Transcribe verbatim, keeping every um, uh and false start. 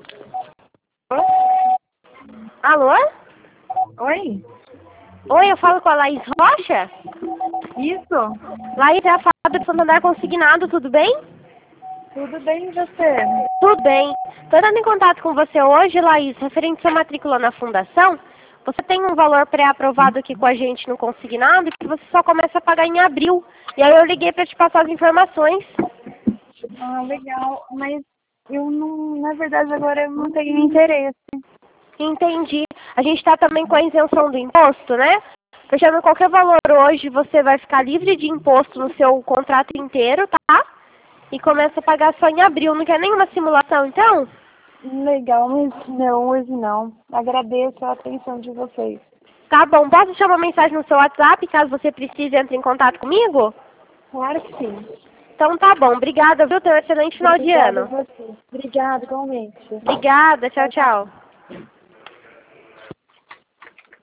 Alô? Oi? Oi, eu falo com a Laís Rocha? Isso? Laís é a fada de Santander Consignado, tudo bem? Tudo bem e você? Tudo bem. Estou entrando em contato com você hoje, Laís, referente à sua matrícula na fundação. Você tem um valor pré-aprovado aqui com a gente no consignado que você só começa a pagar em abril. E aí eu liguei para te passar as informações. Ah, legal. Mas eu não, na verdade agora eu não tenho interesse. Entendi. A gente está também com a isenção do imposto, né? Fechando qualquer valor hoje, você vai ficar livre de imposto no seu contrato inteiro, tá? E começa a pagar só em abril. Não quer nenhuma simulação, então? Legal, mas não, hoje não. Agradeço a atenção de vocês. Tá bom. Posso deixar uma mensagem no seu WhatsApp, caso você precise entre em contato comigo? Claro que sim. Então tá bom. Obrigada, viu? Tenha um excelente final de Obrigada a ano. você. Obrigada, igualmente. Obrigada. Tchau, tchau.